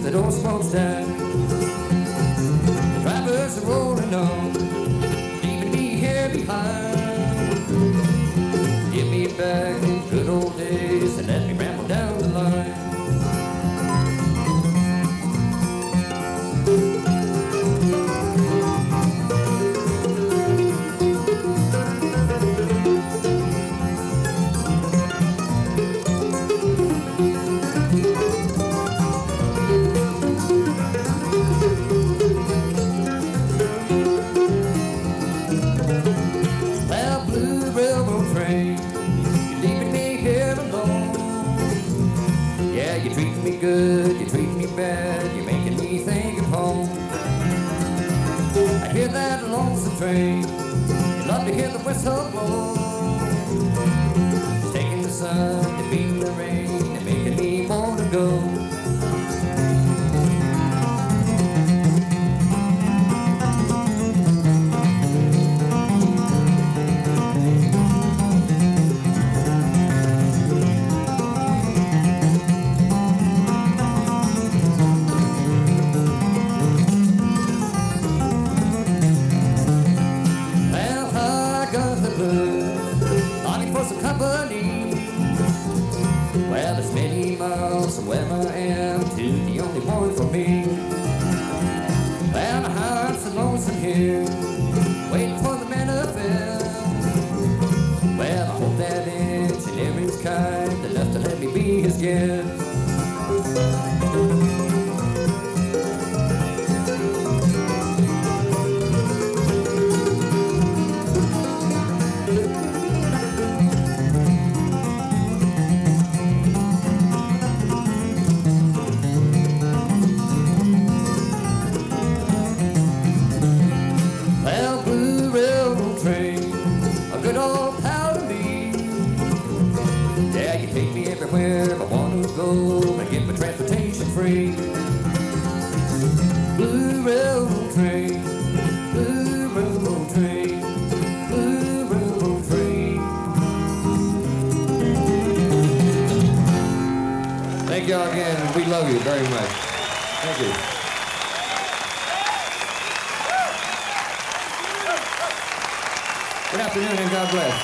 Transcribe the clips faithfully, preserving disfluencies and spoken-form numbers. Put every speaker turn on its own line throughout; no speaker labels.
the old smokestack. The drivers are rolling on, leaving me here behind. Give me back the good old days and let me ramble down the line. You treat me good, you treat me bad, you're making me think of home. I hear that lonesome train, you love to hear the whistle blow. It's taking the sun, defeating the rain, and making me want to go. Longing for some company. Well, it's many miles from where I am to the only one for me. Well, my heart's so lonesome here, waiting for the manifest. Well, I hope that engineering's kind enough to let me be his guest. A good old pal to me. Yeah, you take me everywhere I want to go and get my transportation free. Blue railroad train, blue railroad train, blue railroad train. Thank y'all again. We love you very much. Thank you. Good afternoon and God bless.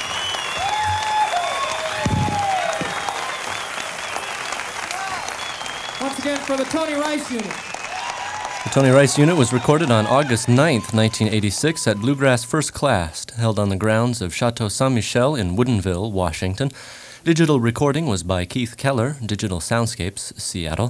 Once again for the Tony Rice Unit.
The Tony Rice Unit was recorded on August ninth, nineteen eighty-six at Bluegrass First Class, held on the grounds of Chateau Saint-Michel in Woodinville, Washington. Digital recording was by Keith Keller, Digital Soundscapes, Seattle.